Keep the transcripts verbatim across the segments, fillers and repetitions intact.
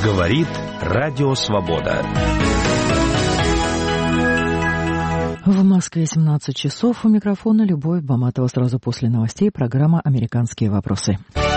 Говорит Радио Свобода. В Москве семнадцать часов. У микрофона Любовь Баматова. Сразу после новостей программа «Американские вопросы».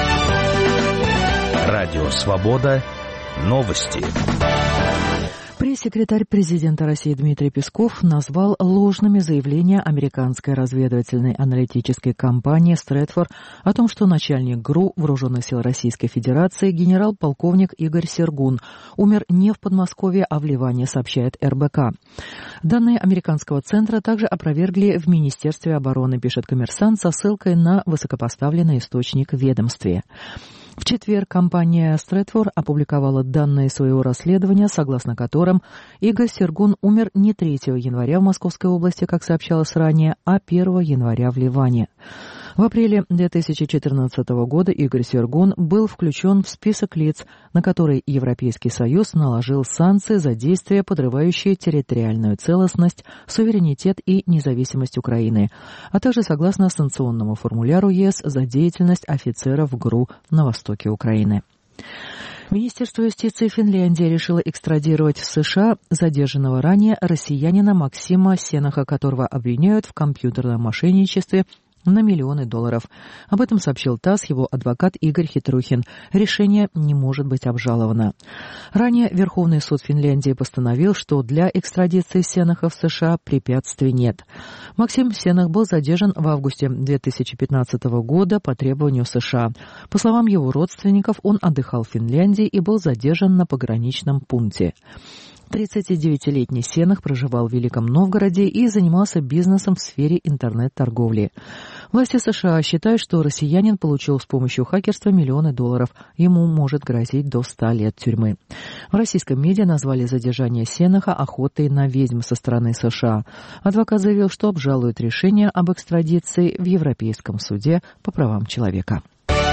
Радио Свобода. Новости. Пресс-секретарь президента России Дмитрий Песков назвал ложными заявления американской разведывательной аналитической компании «Стрэдфорд» о том, что начальник ГРУ Вооруженных сил Российской Федерации генерал-полковник Игорь Сергун умер не в Подмосковье, а в Ливане, сообщает эр бэ ка. Данные американского центра также опровергли в Министерстве обороны, пишет «Коммерсант», со ссылкой на высокопоставленный источник в ведомстве. В четверг компания «Стрэдфорд» опубликовала данные своего расследования, согласно которым Игорь Сергун умер не третьего января в Московской области, как сообщалось ранее, а первого января в Ливане. В апреле две тысячи четырнадцатого года Игорь Сергун был включен в список лиц, на которые Европейский Союз наложил санкции за действия, подрывающие территориальную целостность, суверенитет и независимость Украины, а также согласно санкционному формуляру ЕС за деятельность офицеров ГРУ на востоке Украины. Министерство юстиции Финляндии решило экстрадировать в США задержанного ранее россиянина Максима Сенаха, которого обвиняют в компьютерном мошенничестве на миллионы долларов. Об этом сообщил ТАСС его адвокат Игорь Хитрухин. Решение не может быть обжаловано. Ранее Верховный суд Финляндии постановил, что для экстрадиции Сенаха в США препятствий нет. Максим Сенах был задержан в августе две тысячи пятнадцатого года по требованию США. По словам его родственников, он отдыхал в Финляндии и был задержан на пограничном пункте. тридцатидевятилетний Сенах проживал в Великом Новгороде и занимался бизнесом в сфере интернет-торговли. Власти США считают, что россиянин получил с помощью хакерства миллионы долларов. Ему может грозить до ста лет тюрьмы. В российском медиа назвали задержание Сенаха охотой на ведьм со стороны США. Адвокат заявил, что обжалует решение об экстрадиции в Европейском суде по правам человека.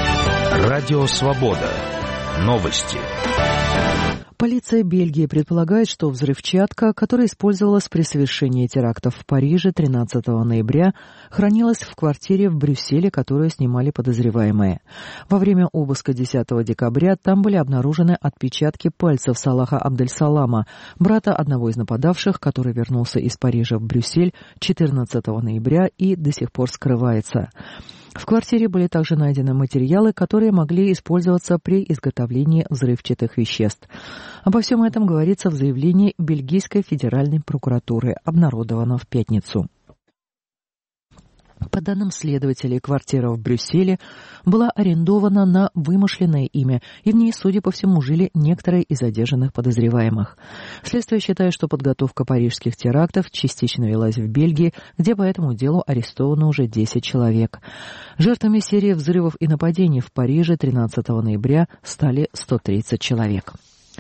Радио Свобода. Новости. Полиция Бельгии предполагает, что взрывчатка, которая использовалась при совершении терактов в Париже тринадцатого ноября, хранилась в квартире в Брюсселе, которую снимали подозреваемые. Во время обыска десятого декабря там были обнаружены отпечатки пальцев Салаха Абдель-Салама, брата одного из нападавших, который вернулся из Парижа в Брюссель четырнадцатого ноября и до сих пор скрывается. В квартире были также найдены материалы, которые могли использоваться при изготовлении взрывчатых веществ. Обо всем этом говорится в заявлении Бельгийской федеральной прокуратуры, обнародовано в пятницу. По данным следователей, квартира в Брюсселе была арендована на вымышленное имя, и в ней, судя по всему, жили некоторые из задержанных подозреваемых. Следствие считает, что подготовка парижских терактов частично велась в Бельгии, где по этому делу арестовано уже десять человек. Жертвами серии взрывов и нападений в Париже тринадцатого ноября стали сто тридцать человек.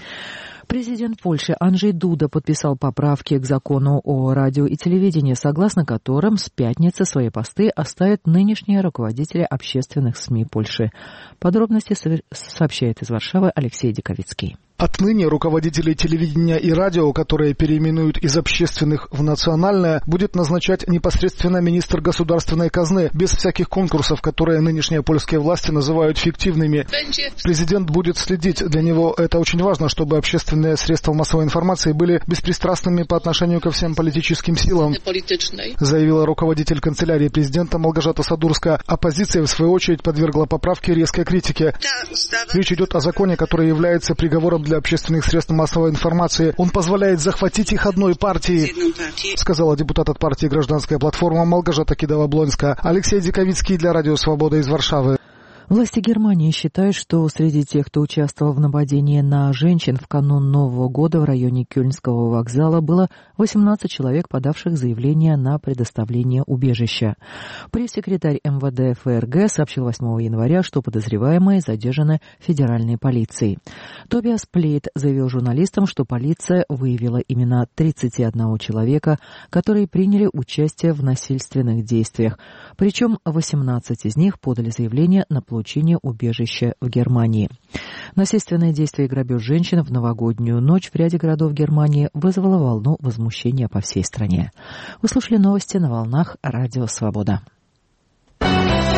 Президент Польши Анджей Дуда подписал поправки к закону о радио и телевидении, согласно которым с пятницы свои посты оставят нынешние руководители общественных СМИ Польши. Подробности сообщает из Варшавы Алексей Диковицкий. Отныне руководителей телевидения и радио, которые переименуют из общественных в национальное, будет назначать непосредственно министр государственной казны, без всяких конкурсов, которые нынешние польские власти называют фиктивными. Президент будет следить. Для него это очень важно, чтобы общественные средства массовой информации были беспристрастными по отношению ко всем политическим силам, заявила руководитель канцелярии президента Малгожата Садурская. Оппозиция, в свою очередь, подвергла поправке резкой критике. Речь идет о законе, который является приговором для общественных средств массовой информации. Он позволяет захватить их одной партии, сказала депутат от партии «Гражданская платформа» Малгожата Кидава-Блонска. Алексей Диковицкий для Радио Свобода из Варшавы. Власти Германии считают, что среди тех, кто участвовал в нападении на женщин в канун Нового года в районе Кёльнского вокзала, было восемнадцать человек, подавших заявление на предоставление убежища. Пресс-секретарь эм вэ дэ эф эр гэ сообщил восьмого января, что подозреваемые задержаны федеральной полицией. Тобиас Плейт заявил журналистам, что полиция выявила имена тридцати одного человека, которые приняли участие в насильственных действиях. Причем восемнадцать из них подали заявление на получение убежища в Германии. Насильственные действия и грабеж женщин в новогоднюю ночь в ряде городов Германии вызвало волну возмущения по всей стране. Вы слушали новости на волнах Радио Свобода.